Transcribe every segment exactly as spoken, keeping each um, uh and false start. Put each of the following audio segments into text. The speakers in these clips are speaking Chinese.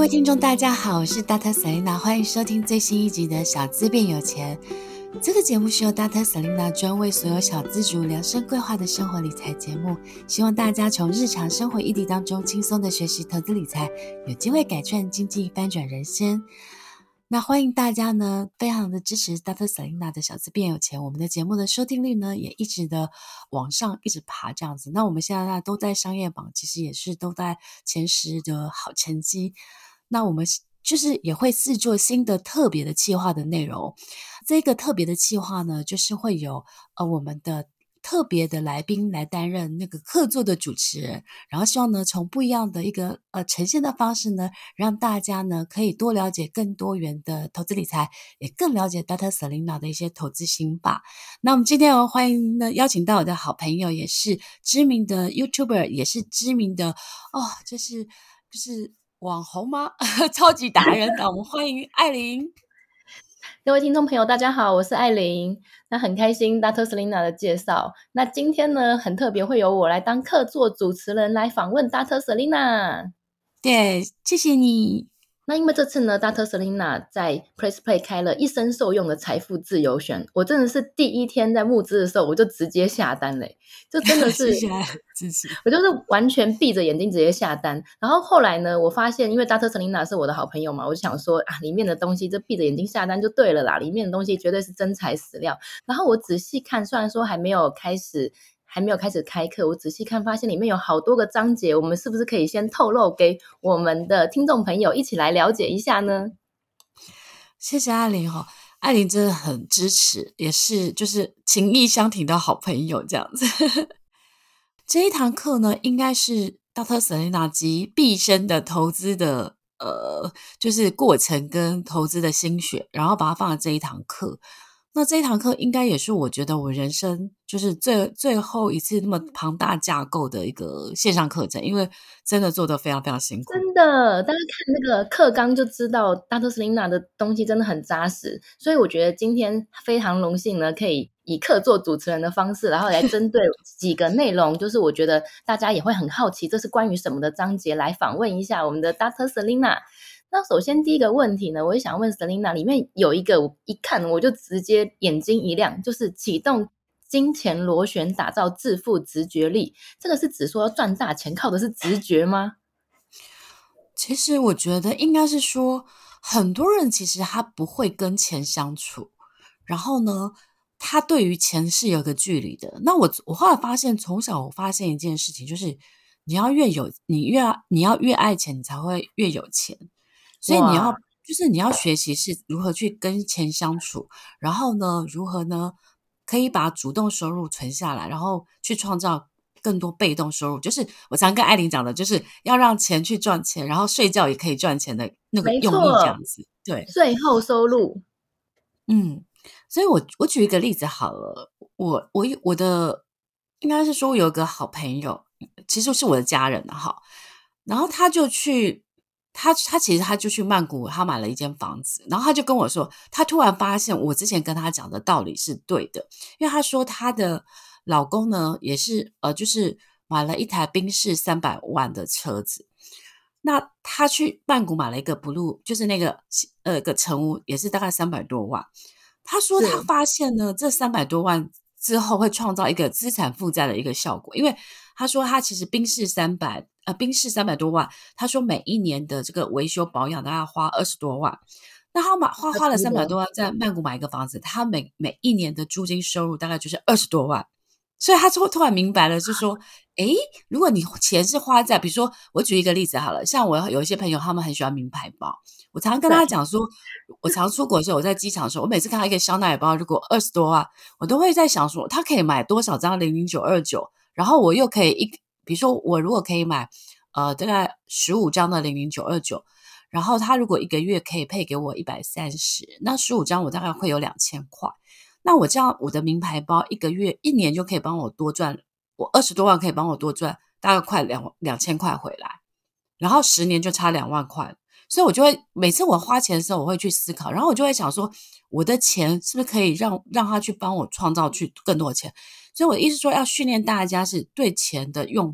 位听众大家好，我是 Dr. Selena， 欢迎收听最新一集的小资变有钱。这个节目是由 Dr. Selena 专为所有小资族量身规划的生活理财节目，希望大家从日常生活议题当中轻松的学习投资理财，有机会改善经济，翻转人生。那欢迎大家呢，非常的支持 Dr. Selena 的小资变有钱，我们的节目的收听率呢也一直的往上一直爬这样子。那我们现在呢都在商业榜，其实也是都在前十的好成绩。那我们就是也会试做新的特别的企划的内容。这个特别的企划呢，就是会有呃我们的特别的来宾来担任那个客座的主持人，然后希望呢从不一样的一个呃呈现的方式呢，让大家呢可以多了解更多元的投资理财，也更了解 Dr. Selena 的一些投资心法。那我们今天我欢迎呢邀请到我的好朋友，也是知名的 YouTuber， 也是知名的哦，就是就是网红吗？超级达人的，我们欢迎艾琳。 各位听众朋友大家好，我是艾琳。那很开心 Dr. Selena 的介绍，那今天呢很特别，会由我来当客座主持人来访问 Dr. Selena。 对，谢谢你。 那因为这次呢 Dr. Selena 在 Press Play 开了一生受用的财富自由选，我真的是第一天在募资的时候我就直接下单了，就真的是谢谢支持， 我就是完全闭着眼睛直接下单。然后后来呢，我发现因为 Dr. Selena 是我的好朋友嘛，我就想说啊，里面的东西就闭着眼睛下单就对了啦，里面的东西绝对是真材实料。然后我仔细看，虽然说还没有开始还没有开始开课，我仔细看发现里面有好多个章节，我们是不是可以先透露给我们的听众朋友一起来了解一下呢？ 谢谢艾琳哦，艾琳真的很支持，也是就是情义相挺的好朋友这样子。这一堂课呢，应该是 Dr. Selena 及毕生的投资的呃，就是过程跟投资的心血，然后把它放在这一堂课。那这一堂课应该也是我觉得我人生就是最最后一次那么庞大架构的一个线上课程，因为真的做得非常非常辛苦。 真的，大家看那个课纲就知道 Dr. Selena 的东西真的很扎实，所以我觉得今天非常荣幸呢，可以以客座主持人的方式，然后来针对几个内容，就是我觉得大家也会很好奇这是关于什么的章节，来访问一下我们的 Dr. Selena。那首先第一个问题呢，我也想问 Selena， 里面有一个我一看我就直接眼睛一亮，就是启动金钱螺旋打造致富直觉力，这个是指说赚大钱靠的是直觉吗？ 其实我觉得应该是说，很多人其实他不会跟钱相处，然后呢，他对于钱是有个距离的。那我我后来发现，从小我发现一件事情，就是你要越有，你越你要越爱钱，你才会越有钱。所以你要就是你要学习是如何去跟钱相处，然后呢，如何呢可以把主动收入存下来，然后去创造更多被动收入。就是我常跟艾琳讲的，就是要让钱去赚钱，然后睡觉也可以赚钱的那个用意这样子。对， 税后收入。 嗯，所以我我举一个例子好了，我我我的应该是说我有一个好朋友，其实是我的家人哈，然后他就去。他他其实他就去曼谷，他买了一间房子，然后他就跟我说，他突然发现我之前跟他讲的道理是对的，因为他说他的老公呢也是呃，就是买了一台宾士三百万的车子，那他去曼谷买了一个 Blue， 就是那个呃一个成屋，也是大概三百多万。他说他发现呢，这三百多万之后会创造一个资产负债的一个效果，因为他说他其实宾士三百呃宾士三百多万，他说每一年的这个维修保养大概花二十多万。那他买花花了三百多万在曼谷买一个房子，他每每一年的租金收入大概就是二十多万。所以他就突然明白了，是说，诶，如果你钱是花在，比如说我举一个例子好了，像我有一些朋友，他们很喜欢名牌包，我常常跟他讲说，我常出国的时候，我在机场的时候，我每次看到一个香奈儿包，如果二十多万，我都会在想说，他可以买多少张零零九二九，然后我又可以一，比如说我如果可以买，呃，大概十五张的零零九二九，然后他如果一个月可以配给我一百三十，那十五张我大概会有两千块。那我这样我的名牌包一个月一年就可以帮我多赚，我二十多万可以帮我多赚大概快两两千块回来，然后十年就差两万块。所以我就会每次我花钱的时候，我会去思考，然后我就会想说，我的钱是不是可以让让他去帮我创造去更多的钱？所以我的意思说，要训练大家是对钱的用法，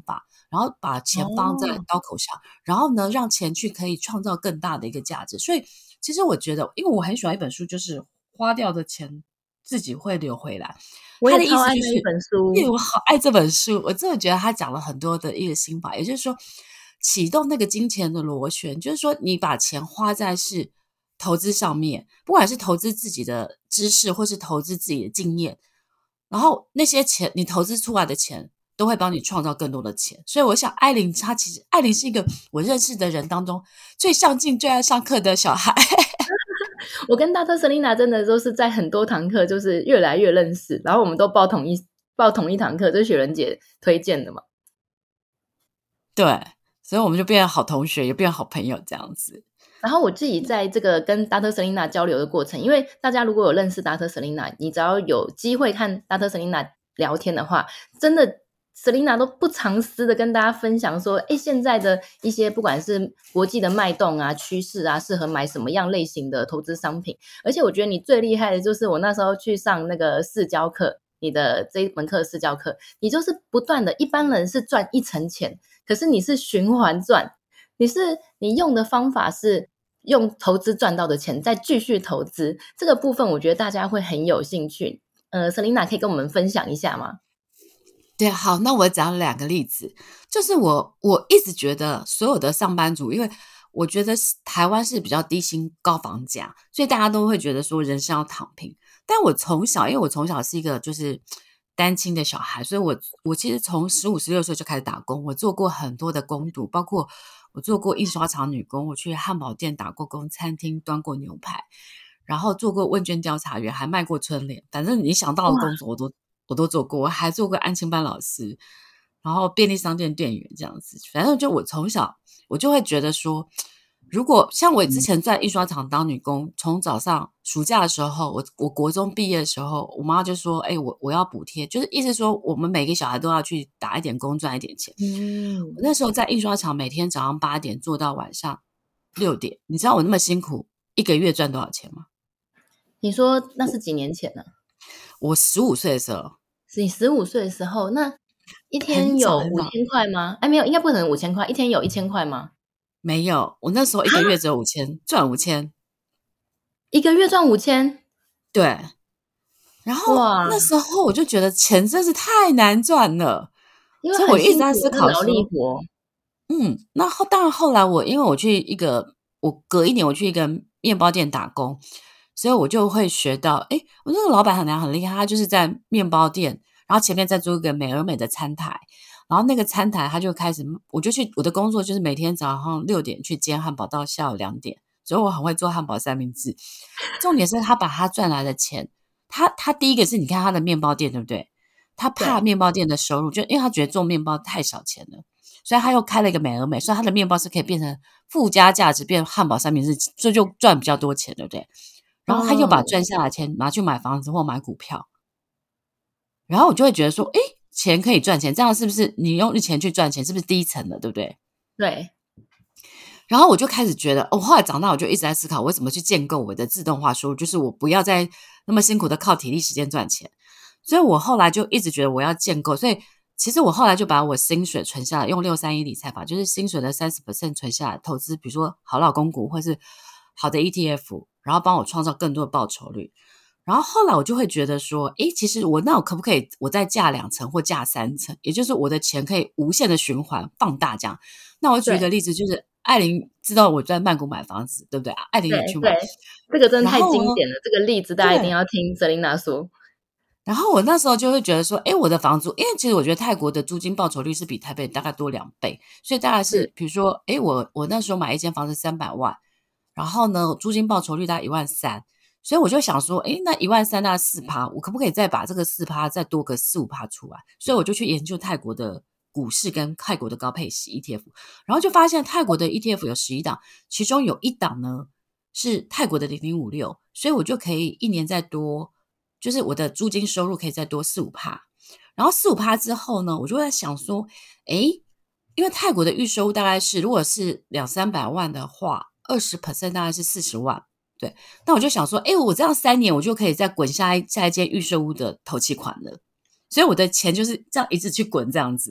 然后把钱放在哦， 刀口上，然后呢，让钱去可以创造更大的一个价值。所以其实我觉得，因为我很喜欢一本书，就是花掉的钱自己会流回来。 我也他的意超爱那一思就是， 本书。 对，我好爱这本书，我真的觉得他讲了很多的一个心法，也就是说，启动那个金钱的螺旋，就是说你把钱花在是投资上面，不管是投资自己的知识，或是投资自己的经验，然后那些钱你投资出来的钱都会帮你创造更多的钱。所以我想艾琳她其实艾琳是一个我认识的人当中最上进最爱上课的小孩。 我跟大特 Selina 真的都是在很多堂课就是越来越认识，然后我们都报同一报同一堂课，就是雪人姐推荐的嘛。 对，所以我们就变成好同学，也变成好朋友这样子。 然后我自己在这个跟 Doctor Selina 交流的过程，因为大家如果有认识 Doctor Selina， 你只要有机会看 Doctor Selina 聊天的话，真的 Selina 都不藏私的跟大家分享说，诶，现在的一些不管是国际的脉动啊、趋势啊，适合买什么样类型的投资商品。而且我觉得你最厉害的就是我那时候去上那个试教课，你的这一门课试教课，你就是不断的，一般人是赚一层钱，可是你是循环赚。你是你用的方法是用投资赚到的钱再继续投资，这个部分我觉得大家会很有兴趣。呃 Selina 可以跟我们分享一下吗？ 对，好，那我讲两个例子，就是我我一直觉得所有的上班族，因为我觉得台湾是比较低薪高房价，所以大家都会觉得说人生要躺平。但我从小，因为我从小是一个就是单亲的小孩，所以我我其实从十五、十六岁就开始打工，我做过很多的工读，包括我做过印刷厂女工，我去汉堡店打过工，餐厅端过牛排，然后做过问卷调查员，还卖过春联，反正你想到的哇， 工作我都我都做过，我还做过安亲班老师，然后便利商店店员这样子。反正就我从小我就会觉得说，如果像我之前在印刷厂当女工，从早上暑假的时候，我我国中毕业的时候，我妈就说：“哎、欸，我我要补贴，就是意思说我们每个小孩都要去打一点工赚一点钱。”我嗯， 那时候在印刷厂每天早上八点做到晚上六点，你知道我那么辛苦，一个月赚多少钱吗？ 你说那是几年前呢？ 我十五岁的时候， 是你十五岁的时候，那一天很早很早， 有五千块吗？哎，没有，应该不可能五千块，一天有一千块吗？ 没有，我那时候一个月只有五千，赚五千， 一个月赚五千？ 对。然后哇， 那时候我就觉得钱真是太难赚了， 因为所以我很辛苦， 一直在思是劳力考说， 活。 嗯，那后当然后来我因为我去一个，我隔一年我去一个面包店打工，所以我就会学到，诶，我那个老板很娘很厉害，他就是在面包店，然后前面再做一个美而美的餐台，然后那个餐台他就开始，我就去我的工作就是每天早上六点去煎汉堡到下午两点，所以我很会做汉堡三明治。重点是他把他赚来的钱，他他第一个是你看他的面包店对不对？他怕对， 面包店的收入，就因为他觉得做面包太少钱了。所以他又开了一个美而美，所以他的面包是可以变成附加价值，变汉堡三明治，所以就赚比较多钱，对不对？然后他又把嗯， 赚下来的钱拿去买房子或买股票，然后我就会觉得说，诶，钱可以赚钱，这样是不是你用钱去赚钱，是不是低层的，对不对？ 对， 然后我就开始觉得，我、哦、后来长大，我就一直在思考，我怎么去建构我的自动化收入，就是我不要再那么辛苦的靠体力时间赚钱。所以我后来就一直觉得我要建构，所以其实我后来就把我薪水存下来，用六三一理财法，就是薪水的 百分之三十 存下来，投资比如说好老公股或是好的 E T F， 然后帮我创造更多的报酬率。然后后来我就会觉得说，诶，其实我那我可不可以我再价两层或价三层，也就是我的钱可以无限的循环放大这样。那我举一个对， 例子，就是艾琳知道我在曼谷买房子，对不对？艾琳对， 也去买， 对，这个真的太然后呢， 经典了，这个例子大家一定对， 要听 Selina 说。 然后我那时候就会觉得说，诶，我的房租，因为其实我觉得泰国的租金报酬率是比台北大概多两倍，所以大概是， 是比如说，诶，我我那时候买一间房子三百万，然后呢，租金报酬率大概一万三，所以我就想说，诶，那一万三大概四趴，我可不可以再把这个四趴再多个四五趴出来？所以我就去研究泰国的股市跟泰国的高配息 E T F，然后就发现泰国的 E T F 有十一档，其中有一档呢是泰国的零零五六，所以我就可以一年再多。就是我的租金收入可以再多四五趴，然后四五趴之后呢，我就在想说，诶，因为泰国的预收大概是如果是两三百万的话，二十 percent 大概是四十万，对。那我就想说，诶，我这样三年我就可以再滚下一下一间预售屋的头期款了，所以我的钱就是这样一直去滚这样子。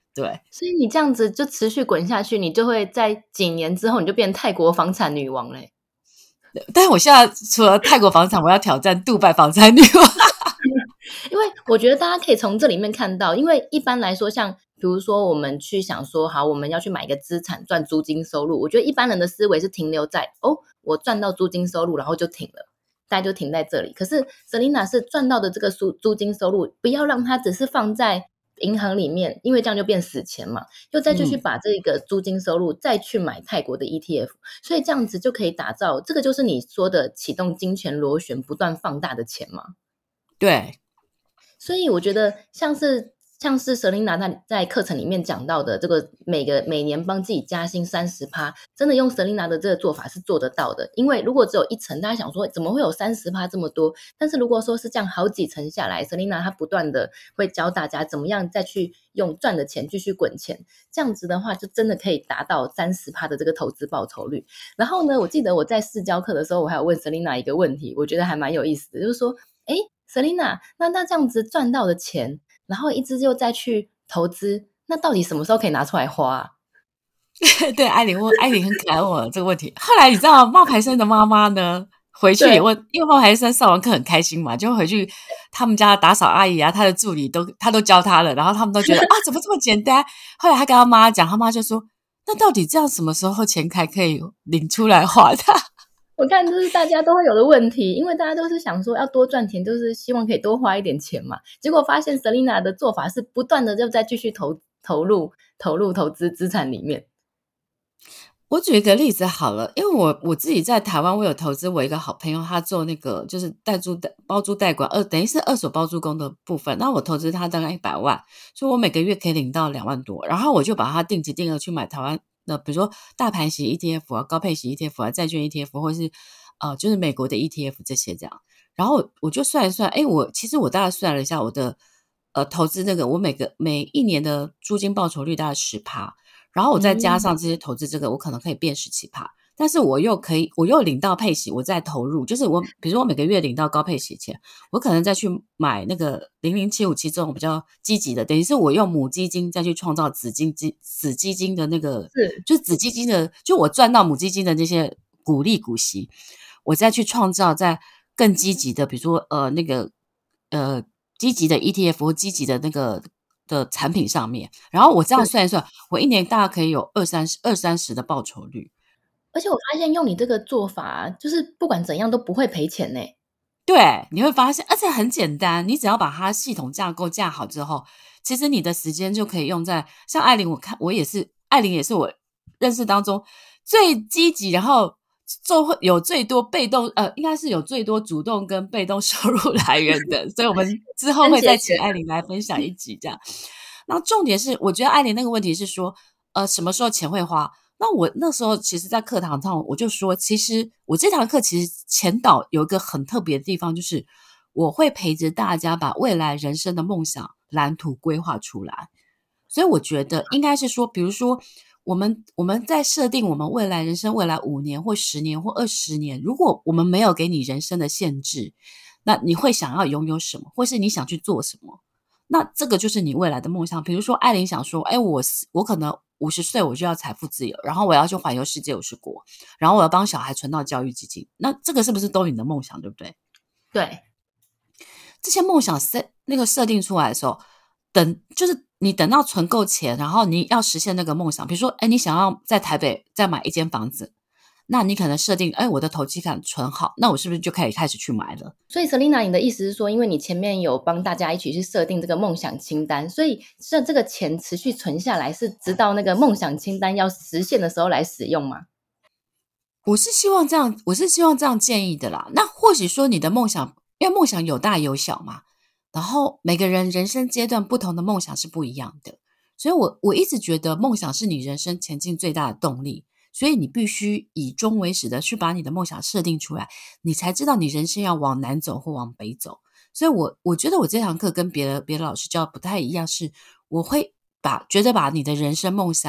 对， 所以你这样子就持续滚下去，你就会在几年之后你就变泰国房产女王嘞。 但是我现在除了泰国房产，我要挑战杜拜房产女王。 因为我觉得大家可以从这里面看到，因为一般来说像比如说我们去想说好我们要去买一个资产赚租金收入，我觉得一般人的思维是停留在哦我赚到租金收入然后就停了，大家就停在这里。可是 Selena 是赚到的这个租租金收入不要让它只是放在银行里面，因为这样就变死钱嘛，又再继续把这个租金收入再去买泰国的 E T F， 所以这样子就可以打造，这个就是你说的启动金钱螺旋不断放大的钱嘛。 对， 所以我觉得像是像是 Selena 她在课程里面讲到的这个每个每年帮自己加薪 百分之三十， 真的用 Selena 的这个做法是做得到的。因为如果只有一层，大家想说怎么会有 百分之三十 这么多，但是如果说是这样好几层下来， Selena 她不断的会教大家怎么样再去用赚的钱继续滚钱，这样子的话就真的可以达到 百分之三十 的这个投资报酬率。然后呢，我记得我在试教课的时候我还有问 Selena 一个问题，我觉得还蛮有意思的，就是说诶 Selena 那那这样子赚到的钱然后一直就再去投资，那到底什么时候可以拿出来花啊？ 对，艾琳问，艾琳很可爱问我这个问题。后来你知道冒牌生的妈妈呢，回去也问，因为冒牌生上完课很开心嘛，就回去他们家打扫阿姨啊，他的助理都他都教他了，然后他们都觉得啊，怎么这么简单？后来他跟他妈讲，他妈就说，那到底这样什么时候钱还可以领出来花的？ 我看这是大家都会有的问题，因为大家都是想说要多赚钱，就是希望可以多花一点钱嘛。结果发现 Selena 的做法是不断的就再继续投投入投入投资资产里面。 我举一个例子好了，因为我我自己在台湾，我有投资我一个好朋友，他做那个就是代租代包租代管，二等于是二手包租公的部分。那我投资他大概一百万，所以我每个月可以领到两万多，然后我就把它定期定额去买台湾的，比如说大盘型 E T F 啊、高配型 E T F 啊、债券 E T F， 或是呃就是美国的 E T F 这些这样。然后我就算一算，哎，我其实我大概算了一下我的呃投资那个，我每个每一年的租金报酬率大概 百分之十。然后我再加上这些投资这个，我可能可以变 百分之十七， 但是我又可以我又领到配息，我再投入，就是我比如说我每个月领到高配息钱，我可能再去买那个零零七五七这种比较积极的，等于是我用母基金再去创造子基金子基金的那个， 是就是子基金的，就我赚到母基金的那些股利股息，我再去创造在更积极的，比如说呃那个呃积极的 E T F 或积极的那个的产品上面，然后我这样算一算，我一年大概可以有二三十、二三十的报酬率。 而且我发现用你这个做法，就是不管怎样都不会赔钱呢。 对，你会发现，而且很简单，你只要把它系统架构架好之后，其实你的时间就可以用在像艾琳，我看我也是，艾琳也是我认识当中最积极，然后就会有最多被动，呃，应该是有最多主动跟被动收入来源的，所以我们之后会再请艾琳来分享一集这样。那重点是，我觉得艾琳那个问题是说，呃，什么时候钱会花？那我那时候其实在课堂上我就说，其实我这堂课其实前导有一个很特别的地方，就是我会陪着大家把未来人生的梦想蓝图规划出来。所以我觉得应该是说，比如说我们我们在设定我们未来人生未来五年或十年或二十年，如果我们没有给你人生的限制，那你会想要拥有什么，或是你想去做什么？那这个就是你未来的梦想。比如说艾琳想说，哎，我我可能五十岁我就要财富自由，然后我要去环游世界五十国，然后我要帮小孩存到教育基金，那这个是不是都你的梦想，对不对？ 对， 这些梦想设那个设定出来的时候，等就是你等到存够钱，然后你要实现那个梦想，比如说，哎，你想要在台北再买一间房子，那你可能设定，哎，我的头期款存好，那我是不是就可以开始去买了？ 所以 Selena 你的意思是说，因为你前面有帮大家一起去设定这个梦想清单，所以这这个钱持续存下来，是直到那个梦想清单要实现的时候来使用吗？ 我是希望这样，我是希望这样建议的啦。那或许说你的梦想，因为梦想有大有小嘛，然后每个人人生阶段不同的梦想是不一样的，所以我我一直觉得梦想是你人生前进最大的动力，所以你必须以终为始的去把你的梦想设定出来，你才知道你人生要往南走或往北走。所以我我觉得我这堂课跟别的别的老师教不太一样，是我会把觉得把你的人生梦想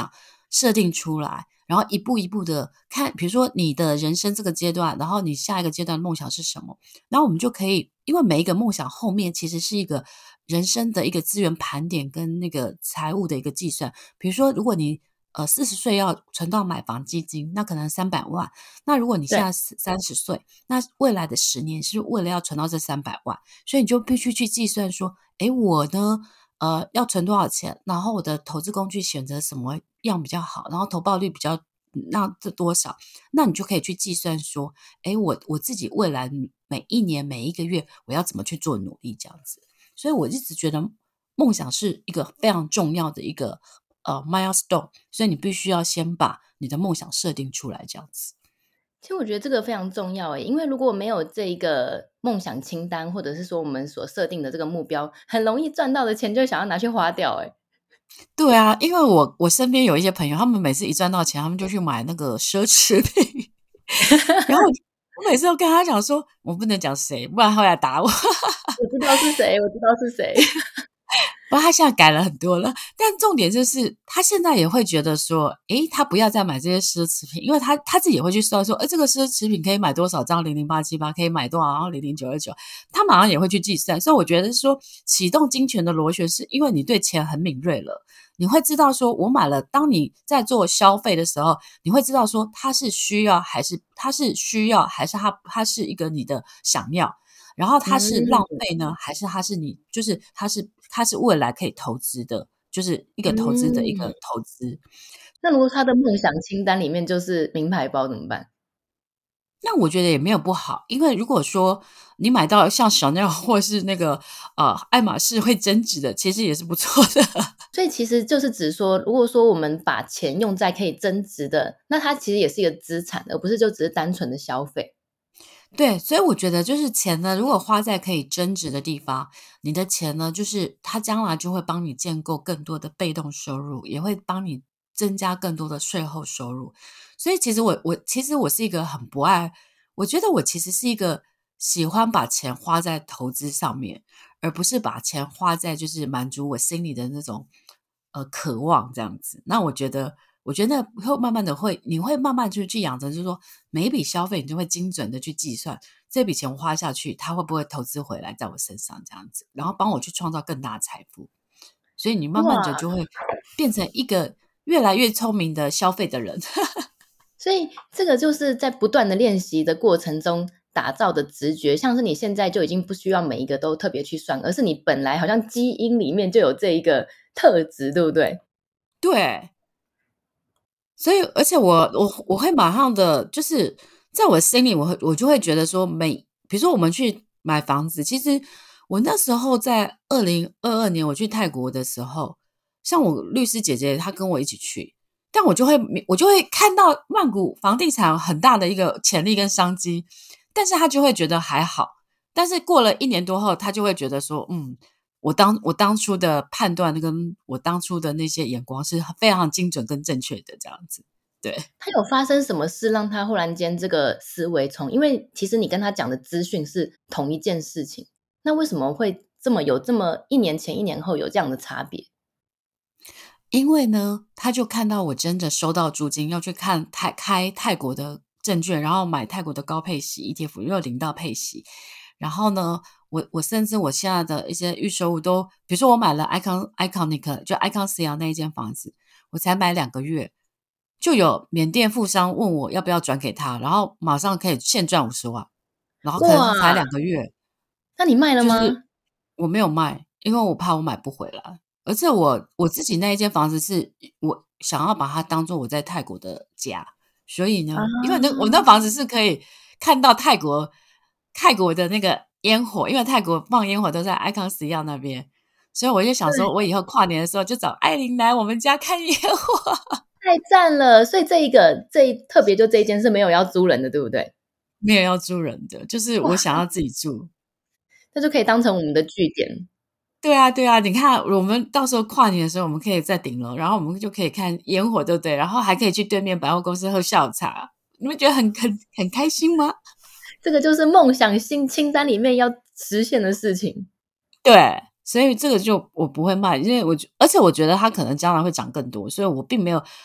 设定出来，然后一步一步的看，比如说你的人生这个阶段，然后你下一个阶段的梦想是什么，然后我们就可以，因为每一个梦想后面其实是一个人生的一个资源盘点跟那个财务的一个计算。比如说，如果你呃四十岁要存到买房基金，那可能三百万。那如果你现在三十岁，那未来的十年是为了要存到这三百万，所以你就必须去计算说，诶，我呢呃要存多少钱，然后我的投资工具选择什么样比较好，然后投报率比较那这多少，那你就可以去计算说，诶，我我自己未来每一年每一个月我要怎么去做努力这样子。所以我一直觉得梦想是一个非常重要的一个呃 milestone， 所以你必须要先把你的梦想设定出来这样子。 其实我觉得这个非常重要诶，因为如果没有这一个梦想清单，或者是说我们所设定的这个目标，很容易赚到的钱就想要拿去花掉诶。 对啊，因为我我身边有一些朋友，他们每次一赚到钱，他们就去买那个奢侈品，然后我每次都跟他讲说，我不能讲谁，不然他会来打我。 我知道是谁，我知道是谁。 不过他现在改了很多了，但重点就是他现在也会觉得说，诶，他不要再买这些奢侈品，因为他他自己也会去算说，诶，这个奢侈品可以买多少张零零八七八，可以买多少，然后零零九二九，他马上也会去计算。所以我觉得说，启动金钱的螺旋是因为你对钱很敏锐了，你会知道说，我买了，当你在做消费的时候，你会知道说，它是需要还是它是需要还是它它是一个你的想要。然后它是浪嗯费呢，还是它是你就是它是它是未来可以投资的，就是一个投资的一个嗯， 投资。 那如果他的梦想清单里面就是名牌包怎么办？ 那我觉得也没有不好，因为如果说你买到像 Chanel 或是那个呃爱马仕会增值的，其实也是不错的。 所以其实就是指说，如果说我们把钱用在可以增值的，那它其实也是一个资产，而不是就只是单纯的消费。 对，所以我觉得就是钱呢，如果花在可以增值的地方，你的钱呢，就是它将来就会帮你建构更多的被动收入，也会帮你增加更多的税后收入。所以其实我我其实我是一个很不爱，我觉得我其实是一个喜欢把钱花在投资上面，而不是把钱花在就是满足我心里的那种呃渴望这样子。那我觉得。我觉得会慢慢的会，你会慢慢就去养成，就是说每一笔消费，你就会精准的去计算这笔钱花下去，它会不会投资回来在我身上这样子，然后帮我去创造更大的财富。所以你慢慢的哇， 就会变成一个越来越聪明的消费的人。 所以这个就是在不断的练习的过程中打造的直觉，像是你现在就已经不需要每一个都特别去算，而是你本来好像基因里面就有这一个特质，对不对？ 对，所以而且我我我会马上的，就是在我心里，我会我就会觉得说每，比如说我们去买房子，其实我那时候在二零二二年我去泰国的时候，像我律师姐姐她跟我一起去，但我就会我就会看到曼谷房地产很大的一个潜力跟商机，但是她就会觉得还好，但是过了一年多后，她就会觉得说，嗯。我当我当初的判断跟我当初的那些眼光是非常精准跟正确的这样子，对。 他有发生什么事让他忽然间这个思维从因为其实你跟他讲的资讯是同一件事情，那为什么会这么有这么一年前一年后有这样的差别？ 因为呢，他就看到我真的收到租金，要去看泰开泰国的证券，然后买泰国的高配息 E T F，又有领到配息。然后呢，我我甚至我现在的一些预收入都，比如说我买了 Icon Iconic 就 Icon C L 那一间房子，我才买两个月，就有缅甸富商问我要不要转给他，然后马上可以现赚五十万，然后可能才哇， 两个月， 那你卖了就是吗？ 我没有卖，因为我怕我买不回来。而且我我自己那一间房子是我想要把它当做我在泰国的家，所以啊， 呢，因为那我那房子是可以看到泰国泰国的那个烟火，因为泰国放烟火都在 Icon 石药那边，所以我就想说， 对， 我以后跨年的时候就找艾琳来我们家看烟火。 太赞了！所以这一个这一特别就这一间是没有要租人的，对不对？ 没有要租人的，就是哇， 我想要自己住。 那就可以当成我们的据点。 对啊，对啊，你看，我们到时候跨年的时候，我们可以在顶楼，然后我们就可以看烟火，对不对？然后还可以去对面百货公司喝下午茶，你们觉得很很很开心吗？ 这个就是梦想清清单里面要实现的事情。 对，所以这个就我不会卖，因为我而且我觉得它可能将来会涨更多，所以我并没有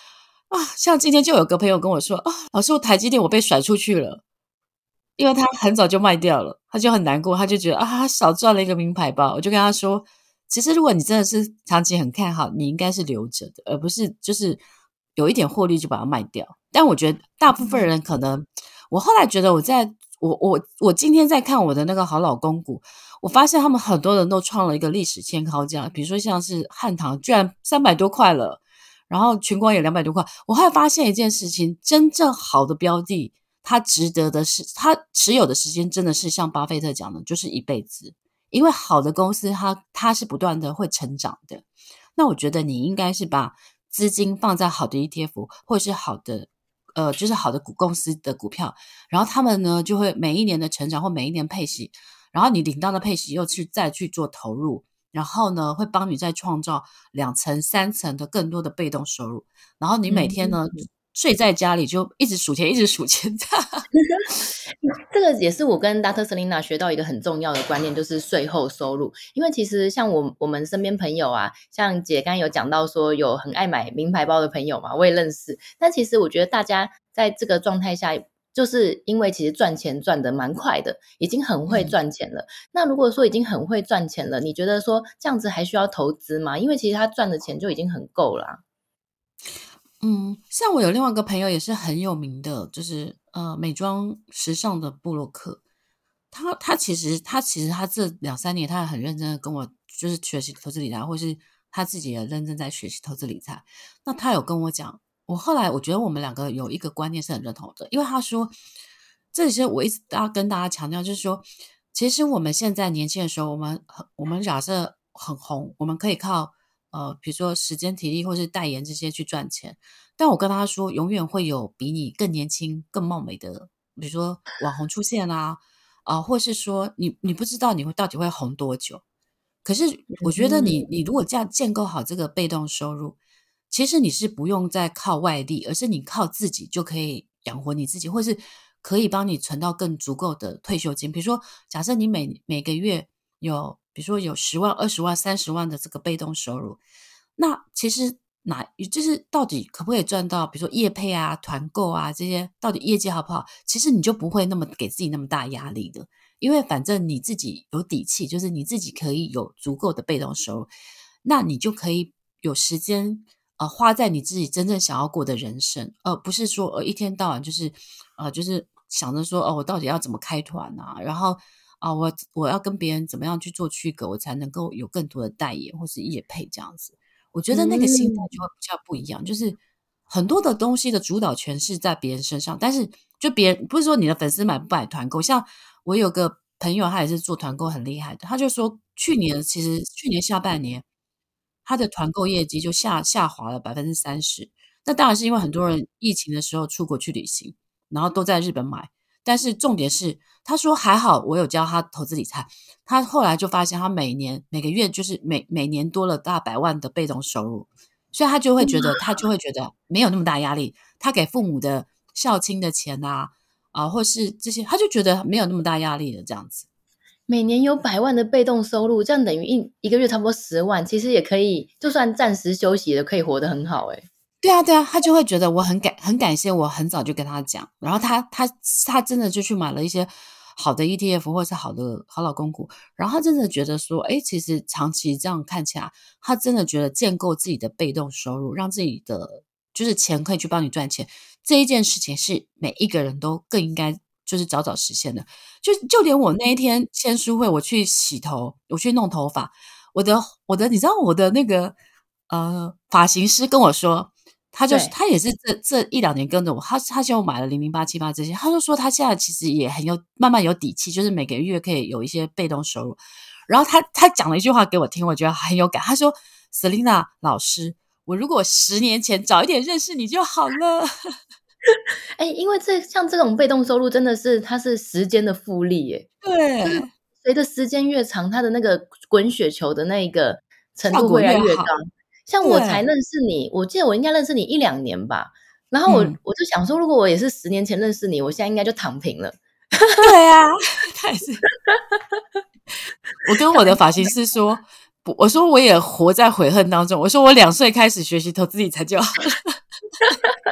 啊，像今天就有个朋友跟我说啊，老师，我台积电我被甩出去了，因为他很早就卖掉了，他就很难过，他就觉得啊，他少赚了一个名牌包。我就跟他说，其实如果你真的是长期很看好，你应该是留着的，而不是就是有一点获利就把它卖掉。但我觉得大部分人可能，我后来觉得我在我我我今天在看我的那个好老公股，我发现他们很多人都创了一个历史前高价，比如说像是汉唐居然三百多块了。然后群光也两百多块，我后来发现一件事情，真正好的标的，它值得的是，它持有的时间真的是像巴菲特讲的，就是一辈子。因为好的公司它它是不断的会成长的。那我觉得你应该是把资金放在好的 E T F 或是好的呃，就是好的股公司的股票，然后他们呢就会每一年的成长或每一年配息，然后你领到的配息又去再去做投入。然后呢，会帮你再创造两层、三层的更多的被动收入。然后你每天呢、 嗯睡在家里就一直数钱，一直数钱。 这个也是我跟 Doctor Selena 学到一个很重要的观念，就是税后收入。因为其实像我我们身边朋友啊，像姐刚刚有讲到说有很爱买名牌包的朋友嘛，我也认识。但其实我觉得大家在这个状态下，就是因为其实赚钱赚得蛮快的，已经很会赚钱了。那如果说已经很会赚钱了，你觉得说这样子还需要投资吗？因为其实他赚的钱就已经很够了啊。 嗯，像我有另外一个朋友也是很有名的，就是呃美妆时尚的部落客。他他其实他其实他这两三年他也很认真的跟我就是学习投资理财，或是他自己也认真在学习投资理财。那他有跟我讲，我后来我觉得我们两个有一个观念是很认同的，因为他说这些我一直要跟大家强调，就是说，其实我们现在年轻的时候，我们很我们假设很红，我们可以靠呃比如说时间、体力或是代言这些去赚钱。但我跟他说，永远会有比你更年轻、更貌美的，比如说网红出现啊，啊、或是说你你不知道你会到底会红多久。可是我觉得你嗯。 你如果这样建构好这个被动收入，其实你是不用再靠外力，而是你靠自己就可以养活你自己，或是可以帮你存到更足够的退休金。比如说，假设你每每个月有，比如说有十万、二十万、三十万的这个被动收入，那其实哪就是到底可不可以赚到，比如说业配啊、团购啊这些，到底业绩好不好？其实你就不会那么给自己那么大压力的。因为反正你自己有底气，就是你自己可以有足够的被动收入，那你就可以有时间呃花在你自己真正想要过的人生，而不是说呃一天到晚就是呃就是想着说哦我到底要怎么开团啊，然后啊、我我要跟别人怎么样去做区隔，我才能够有更多的代言或是业配这样子。我觉得那个心态嗯。 就会比较不一样，就是很多的东西的主导权是在别人身上，但是就别人不是说你的粉丝买不买团购，像我有个朋友他也是做团购很厉害的，他就说去年其实去年下半年他的团购业绩就下下滑了百分之三十。那当然是因为很多人疫情的时候出国去旅行，然后都在日本买。但是重点是，他说还好我有教他投资理财，他后来就发现他每年每个月就是每每年多了大百万的被动收入，所以他就会觉得他就会觉得没有那么大压力，他给父母的孝亲的钱啊，啊，或是这些，他就觉得没有那么大压力的这样子。 每年有百万的被动收入，这样等于一一个月差不多十万，其实也可以，就算暂时休息了，可以活得很好诶。 对啊，对啊，他就会觉得我很感很感谢我很早就跟他讲，然后他他他真的就去买了一些好的 E T F 或是好的好老公股，然后他真的觉得说，诶，其实长期这样看起来，他真的觉得建构自己的被动收入，让自己的就是钱可以去帮你赚钱，这一件事情是每一个人都更应该就是早早实现的。就就连我那一天签书会，我去洗头，我去弄头发，我的我的你知道我的那个呃发型师跟我说。他就是对。 他也是这这一两年跟着我，他他叫我买了零零八七八这些，他就说他现在其实也很有慢慢有底气，就是每个月可以有一些被动收入。然后他他讲了一句话给我听，我觉得很有感。他说：“Selina 老师，我如果十年前早一点认识你就好了。” 哎，因为这像这种被动收入真的是它是时间的复利耶，就是对， 随着时间越长，它的那个滚雪球的那个程效果度会越来越高。 越好。 像我才对， 认识你，我记得我应该认识你一两年吧，然后我嗯， 我就想说，如果我也是十年前认识你，我现在应该就躺平了。 对啊，他也是。我跟我的发型师说，不我说我也活在悔恨当中。我说我两岁开始学习投资理财就好了。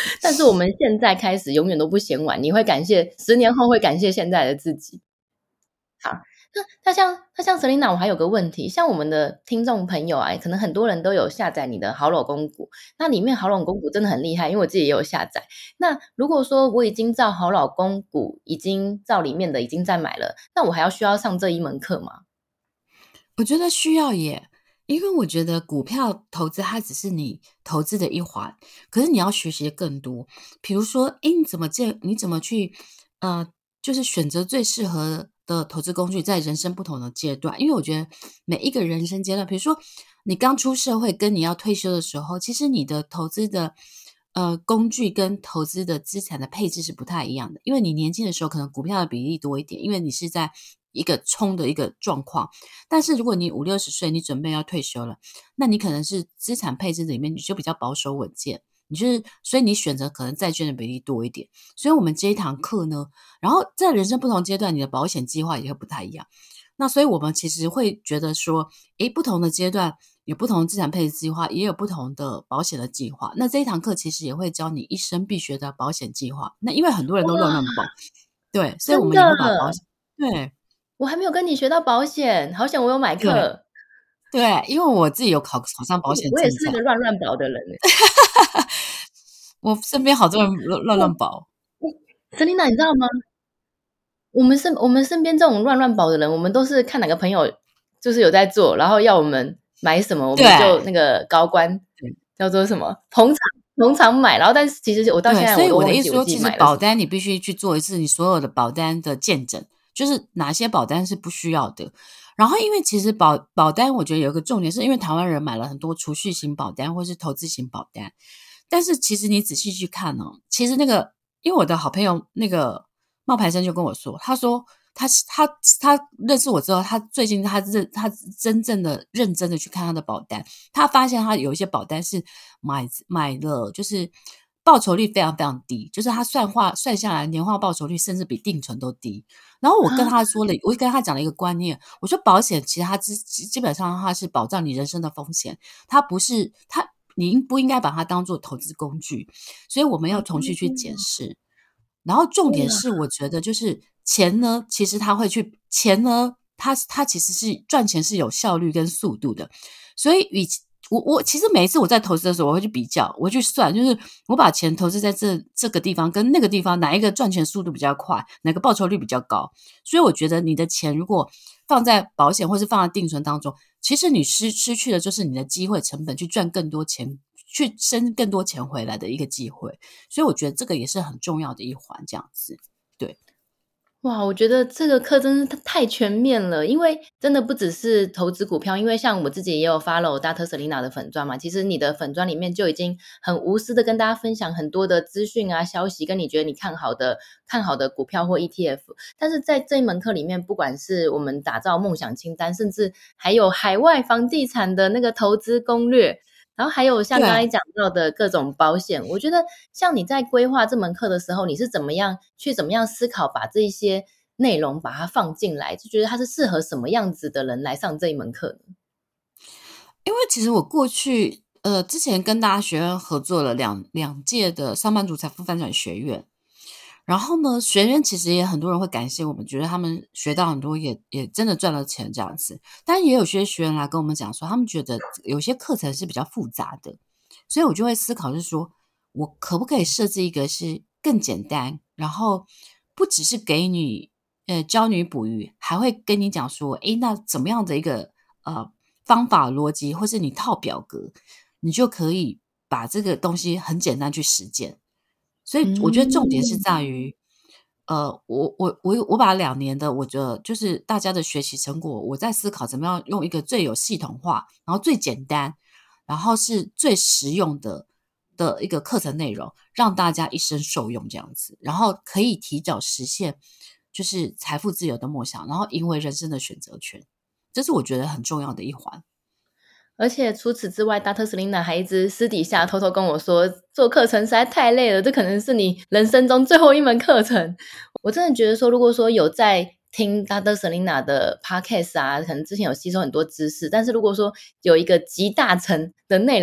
但是我们现在开始永远都不嫌晚，你会感谢十年后会感谢现在的自己。好，那那像那像 Selina， 我还有个问题，像我们的听众朋友啊，可能很多人都有下载你的好老公股，那里面好老公股真的很厉害，因为我自己也有下载。那如果说我已经照好老公股，已经照里面的已经在买了，那我还要需要上这一门课吗？ 我觉得需要耶，因为我觉得股票投资它只是你投资的一环，可是你要学习的更多。比如说，诶，你怎么建你怎么去呃，就是选择最适合的投资工具，在人生不同的阶段。因为我觉得每一个人生阶段，比如说你刚出社会跟你要退休的时候，其实你的投资的呃工具跟投资的资产的配置是不太一样的。因为你年轻的时候可能股票的比例多一点，因为你是在一个冲的一个状况。但是如果你五六十岁，你准备要退休了，那你可能是资产配置里面你就比较保守稳健，你就是所以你选择可能债券的比例多一点。所以我们这一堂课呢，然后在人生不同阶段，你的保险计划也会不太一样。那所以我们其实会觉得说，诶，不同的阶段有不同的资产配置计划，也有不同的保险的计划。那这一堂课其实也会教你一生必学的保险计划。那因为很多人都乱乱保，对，所以我们也真的， 会把保险对。 我还没有跟你学到保险，好险我有买对， 课。 对，因为我自己有考考上保我我也是那险证照。 个乱乱保的人欸。 我身边好多人乱乱乱保。 Selina，你知道吗？我们身我们身边这种乱乱保的人，我们都是看哪个朋友就是有在做，然后要我们买什么，我们就对， 那个高官对， 叫做什么捧场捧场买，然后但是其实我到现对， 在所以我都忘记我我的意思说，其实自己买了什么。 保单你必须去做一次你所有的保单的见证，就是哪些保单是不需要的。然后因为其实保保单我觉得有一个重点，是因为台湾人买了很多储蓄型保单或是投资型保单，但是其实你仔细去看哦，其实那个因为我的好朋友那个冒牌生就跟我说，他说他他他认识我之后，他最近他认他真正的认真的去看他的保单，他发现他有一些保单是买买了就是报酬率非常非常低，就是他算化算下来年化报酬率甚至比定存都低。然后我跟啊， 他说了，我跟他讲了一个观念，我说保险其实它基基本上它是保障你人生的风险，它不是它你应不应该把它当做投资工具，所以我们要重新去检视。然后重点是我觉得就是钱呢，其实他会去钱呢，它它其实是赚钱是有效率跟速度的。所以与其我我其实每一次我在投资的时候，我会去比较，我会去算，就是我把钱投资在这这个地方跟那个地方，哪一个赚钱速度比较快，哪个报酬率比较高。所以我觉得你的钱如果放在保险或是放在定存当中，其实你失失去的就是你的机会成本，去赚更多钱，去生更多钱回来的一个机会。所以我觉得这个也是很重要的一环，这样子。对， 哇，我觉得这个课真是太全面了，因为真的不只是投资股票，因为像我自己也有 follow Doctor Selina 的粉专嘛，其实你的粉专里面就已经很无私的跟大家分享很多的资讯啊、消息，跟你觉得你看好的看好的股票或 E T F。但是在这一门课里面，不管是我们打造梦想清单，甚至还有海外房地产的那个投资攻略，然后还有像刚才对。 讲到的各种保险，我觉得像你在规划这门课的时候，你是怎么样去怎么样思考，把这一些内容把它放进来，就觉得它是适合什么样子的人来上这一门课呢？ 因为其实我过去呃，之前跟大家学院合作了两两届的上班族财富翻转学院。然后呢，学员其实也很多人会感谢我们，觉得他们学到很多也，也真的赚了钱这样子。但也有些学员来跟我们讲说，他们觉得有些课程是比较复杂的，所以我就会思考，就是说我可不可以设置一个是更简单，然后不只是给你呃教你捕鱼，还会跟你讲说，诶，那怎么样的一个呃方法逻辑，或是你套表格，你就可以把这个东西很简单去实践。所以我觉得重点是嗯。 在于，呃，我我我我把两年的我觉得就是大家的学习成果，我在思考怎么样用一个最有系统化，然后最简单，然后是最实用的的一个课程内容，让大家一生受用这样子，然后可以提早实现就是财富自由的梦想，然后赢回人生的选择权，这是我觉得很重要的一环。 而且除此之外，Doctor Selina 还一直私底下偷偷跟我说，做课程实在太累了，这可能是你人生中最后一门课程。我真的觉得说，如果说有在听 Doctor Selina 的 podcast 啊，可能之前有吸收很多知识，但是如果说有一个集大成的内容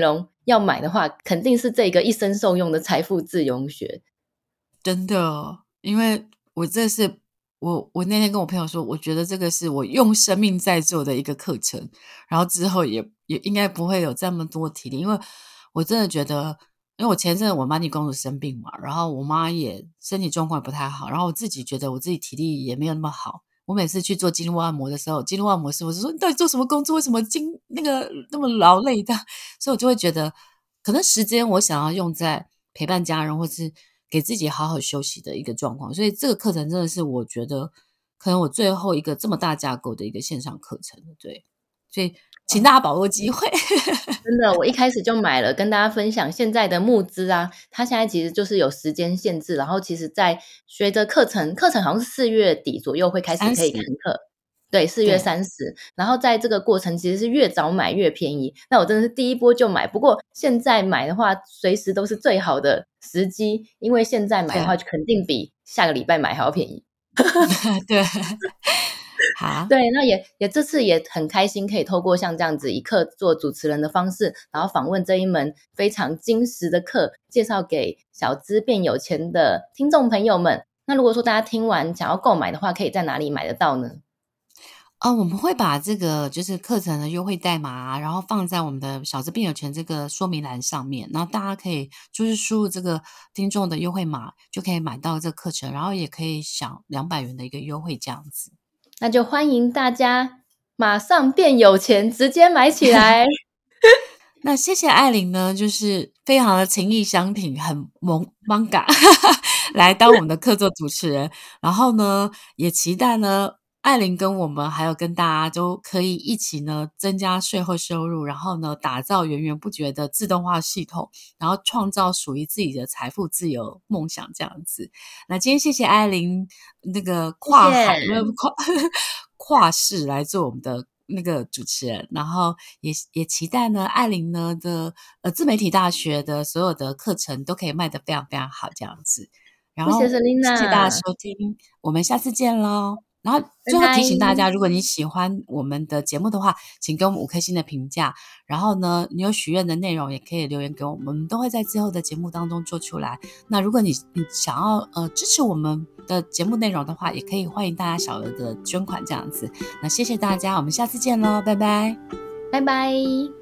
要买的话，肯定是这个一生受用的财富自由学。 真的，因为我这是我我那天跟我朋友说，我觉得这个是我用生命在做的一个课程，然后之后也也应该不会有这么多体力，因为我真的觉得，因为我前阵子我妈咪公主生病嘛，然后我妈也身体状况也不太好，然后我自己觉得我自己体力也没有那么好。我每次去做经络按摩的时候，经络按摩师我就说你到底做什么工作？为什么经那个那么劳累的？所以我就会觉得，可能时间我想要用在陪伴家人，或是给自己好好休息的一个状况。所以这个课程真的是我觉得，可能我最后一个这么大架构的一个线上课程，对，所以请大家把握机会。 真的，我一开始就买了，跟大家分享现在的募资啊，它现在其实就是有时间限制，然后其实在随着课程课程好像是四月底左右会开始可以看课，对，四月三十，然后在这个过程其实是越早买越便宜，那我真的是第一波就买，不过现在买的话随时都是最好的时机，因为现在买的话肯定比下个礼拜买还要便宜。 对，好， 对，那也也这次也很开心，可以透过像这样子以课做主持人的方式，然后访问这一门非常精实的课，介绍给小资变有钱的听众朋友们。那如果说大家听完想要购买的话，可以在哪里买得到呢？ 呃，我们会把这个就是课程的优惠代码，然后放在我们的小资变有钱这个说明栏上面，然后大家可以就是输入这个听众的优惠码，就可以买到这个课程，然后也可以享两百元的一个优惠这样子。 那就欢迎大家马上变有钱，直接买起来。 那谢谢艾琳呢，就是非常的情意相挺，很萌 manga 来当我们的客座主持人，然后呢，也期待呢艾琳跟我们还有跟大家都可以一起呢增加税后收入，然后呢打造源源不绝的自动化系统，然后创造属于自己的财富自由梦想这样子。那今天谢谢艾琳那个跨海谢谢跨跨市来做我们的那个主持人，然后也也期待呢艾琳呢的呃自媒体大学的所有的课程都可以卖得非常非常好这样子。然后谢谢 Selina， 谢谢大家收听，我们下次见咯。然后最后提醒大家，如果你喜欢我们的节目的话，请给我们五颗星的评价。然后呢，你有许愿的内容也可以留言给我们，我们都会在之后的节目当中做出来。那如果你你想要呃支持我们的节目内容的话，也可以欢迎大家小额的捐款这样子。那谢谢大家，我们下次见咯，拜拜， 拜拜。